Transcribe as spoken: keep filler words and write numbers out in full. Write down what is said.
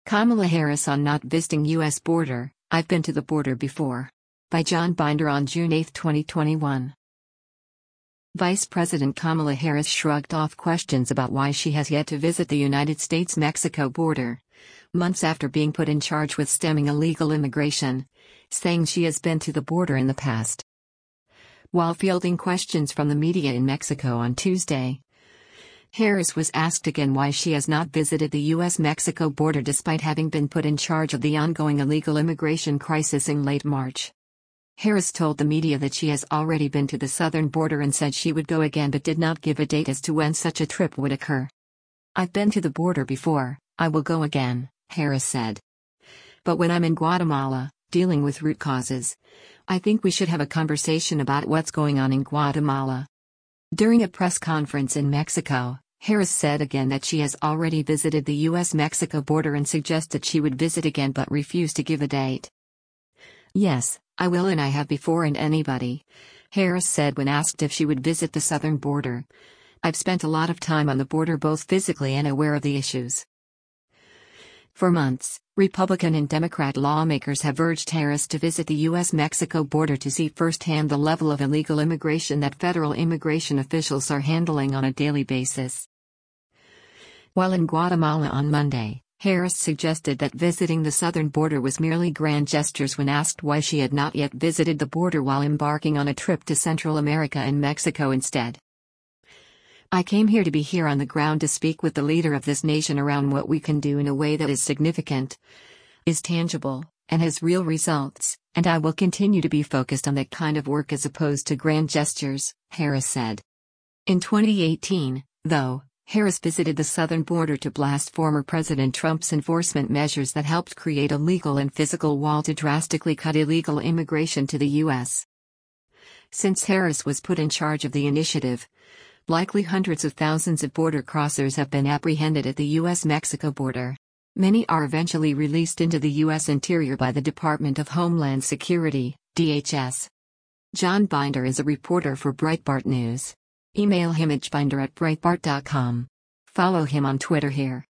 Kamala Harris on not visiting U S border. I've been to the border before. By John Binder on June eighth, twenty twenty-one. Vice President Kamala Harris shrugged off questions about why she has yet to visit the United States-Mexico border, months after being put in charge with stemming illegal immigration, saying she has been to the border in the past. While fielding questions from the media in Mexico on Tuesday, Harris was asked again why she has not visited the U S Mexico border despite having been put in charge of the ongoing illegal immigration crisis in late March. Harris told the media that she has already been to the southern border and said she would go again but did not give a date as to when such a trip would occur. "I've been to the border before, I will go again," Harris said. "But when I'm in Guatemala, dealing with root causes, I think we should have a conversation about what's going on in Guatemala." During a press conference in Mexico, Harris said again that she has already visited the U S Mexico border and suggested she would visit again but refused to give a date. "Yes, I will and I have before and anybody," Harris said when asked if she would visit the southern border. "I've spent a lot of time on the border both physically and aware of the issues." For months, Republican and Democrat lawmakers have urged Harris to visit the U S Mexico border to see firsthand the level of illegal immigration that federal immigration officials are handling on a daily basis. While in Guatemala on Monday, Harris suggested that visiting the southern border was merely grand gestures when asked why she had not yet visited the border while embarking on a trip to Central America and Mexico instead. "I came here to be here on the ground to speak with the leader of this nation around what we can do in a way that is significant, is tangible, and has real results, and I will continue to be focused on that kind of work as opposed to grand gestures," Harris said. In twenty eighteen, though, Harris visited the southern border to blast former President Trump's enforcement measures that helped create a legal and physical wall to drastically cut illegal immigration to the U S. Since Harris was put in charge of the initiative, likely hundreds of thousands of border crossers have been apprehended at the U S Mexico border. Many are eventually released into the U S interior by the Department of Homeland Security, D H S. John Binder is a reporter for Breitbart News. Email him at binder at breitbart dot com. Follow him on Twitter here.